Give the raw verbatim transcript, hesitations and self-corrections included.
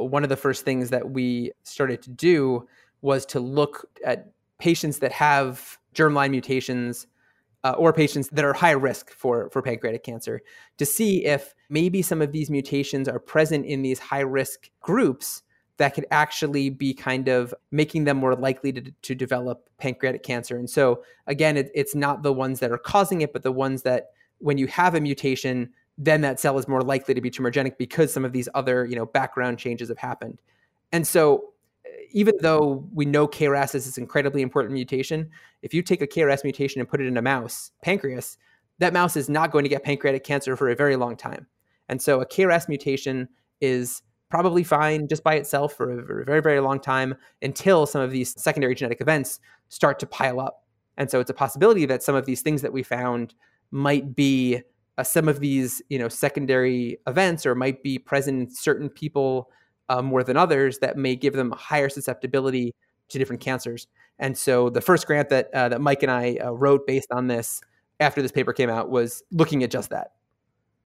one of the first things that we started to do was to look at patients that have germline mutations uh, or patients that are high risk for, for pancreatic cancer to see if maybe some of these mutations are present in these high risk groups that could actually be kind of making them more likely to, to develop pancreatic cancer. And so again, it, it's not the ones that are causing it, but the ones that when you have a mutation, then that cell is more likely to be tumorigenic because some of these other, you know, background changes have happened. And so even though we know K R A S is this incredibly important mutation, if you take a K R A S mutation and put it in a mouse pancreas, that mouse is not going to get pancreatic cancer for a very long time. And so a K R A S mutation is probably fine just by itself for a very, very long time until some of these secondary genetic events start to pile up. And so it's a possibility that some of these things that we found might be uh, some of these, you know, secondary events, or might be present in certain people uh, more than others, that may give them a higher susceptibility to different cancers. And so the first grant that uh, that Mike and I uh, wrote based on this after this paper came out was looking at just that.